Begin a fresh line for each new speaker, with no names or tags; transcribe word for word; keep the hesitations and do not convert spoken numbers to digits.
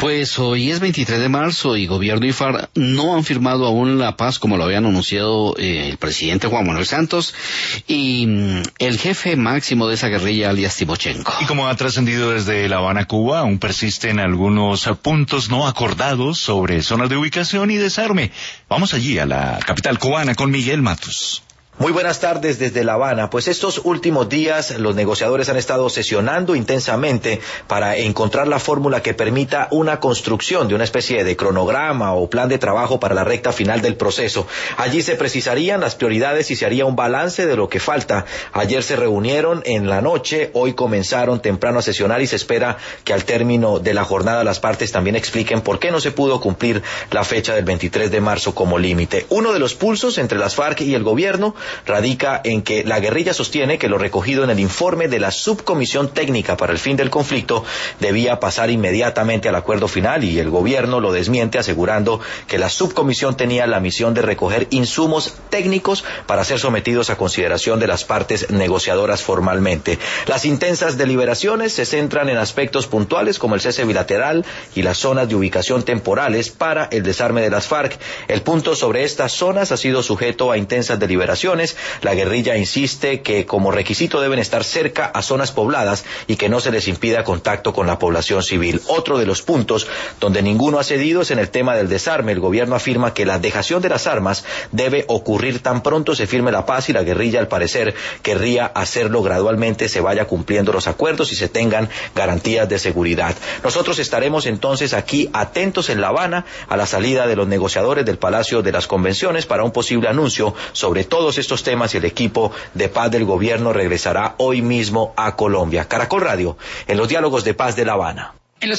Pues hoy es veintitrés de marzo y gobierno y FARC no han firmado aún la paz como lo habían anunciado eh, el presidente Juan Manuel Santos y mm, el jefe máximo de esa guerrilla, alias Timochenko.
Y como ha trascendido desde La Habana, Cuba, aún persisten algunos puntos no acordados sobre zonas de ubicación y desarme. Vamos allí a la capital cubana con Miguel Matus.
Muy buenas tardes desde La Habana. Pues estos últimos días los negociadores han estado sesionando intensamente para encontrar la fórmula que permita una construcción de una especie de cronograma o plan de trabajo para la recta final del proceso. Allí se precisarían las prioridades y se haría un balance de lo que falta. Ayer se reunieron en la noche, hoy comenzaron temprano a sesionar y se espera que al término de la jornada las partes también expliquen por qué no se pudo cumplir la fecha del veintitrés de marzo como límite. Uno de los pulsos entre las FARC y el gobierno radica en que la guerrilla sostiene que lo recogido en el informe de la Subcomisión Técnica para el Fin del Conflicto debía pasar inmediatamente al acuerdo final y el gobierno lo desmiente asegurando que la subcomisión tenía la misión de recoger insumos técnicos para ser sometidos a consideración de las partes negociadoras formalmente. Las intensas deliberaciones se centran en aspectos puntuales como el cese bilateral y las zonas de ubicación temporales para el desarme de las FARC. El punto sobre estas zonas ha sido sujeto a intensas deliberaciones. La guerrilla insiste que como requisito deben estar cerca a zonas pobladas y que no se les impida contacto con la población civil. Otro de los puntos donde ninguno ha cedido es en el tema del desarme. El gobierno afirma que la dejación de las armas debe ocurrir tan pronto se firme la paz y la guerrilla al parecer querría hacerlo gradualmente, se vaya cumpliendo los acuerdos y se tengan garantías de seguridad. Nosotros estaremos entonces aquí atentos en La Habana a la salida de los negociadores del Palacio de las Convenciones para un posible anuncio sobre todos estos temas y el equipo de paz del gobierno regresará hoy mismo a Colombia. Caracol Radio, en los diálogos de paz de La Habana.